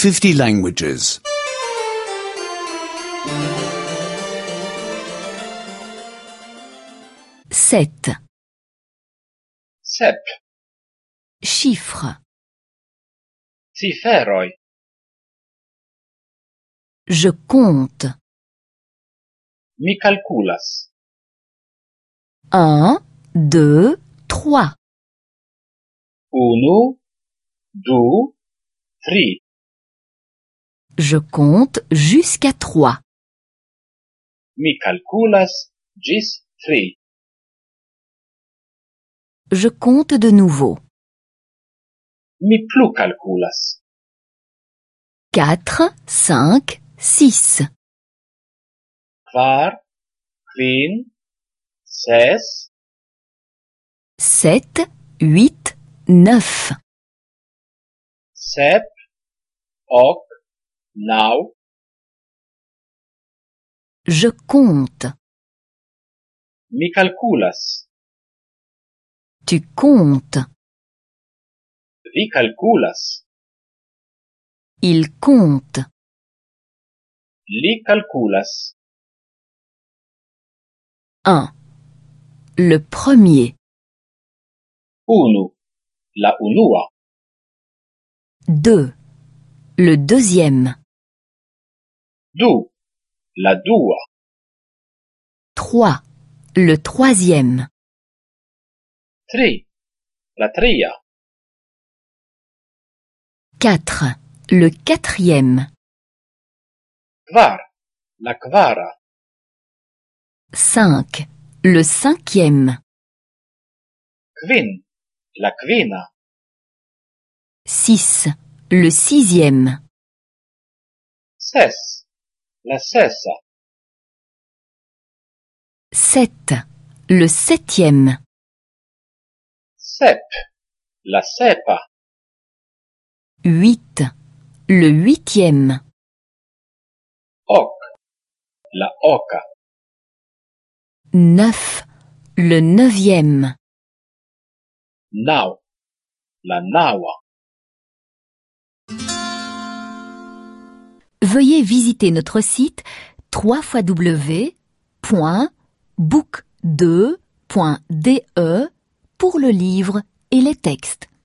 50 languages. 7. Sep. Chiffres. Ciferoj. Je compte. Mi kalkulas. 1, 2, 3. Unu, du, tri. Je compte jusqu'à 3. Mi kalkulas ĝis tri. Je compte de nouveau. Mi plu kalkulas. 4, 5, 6. Kvar, kvin, ses, 7, 8, 9. sep, ok, naŭ. Je compte. Mi kalkulas. Tu comptes. Vi kalkulas. Il compte. Li kalkulas. 1. Le premier. Unu, la unua. 2. Le deuxième. Du, la dua. 3. Le troisième. Tri, la tria. 4. Le quatrième. Kvar, la kvara. 5. Le cinquième. Kvin, la kvina. 6. Le sixième. Ses, la sesa. 7. Le septième. Sep, la sepa. 8. Le huitième. Ok, la oka. 9. Le neuvième. Naŭ, la naŭa. Veuillez visiter notre site www.book2.de pour le livre et les textes.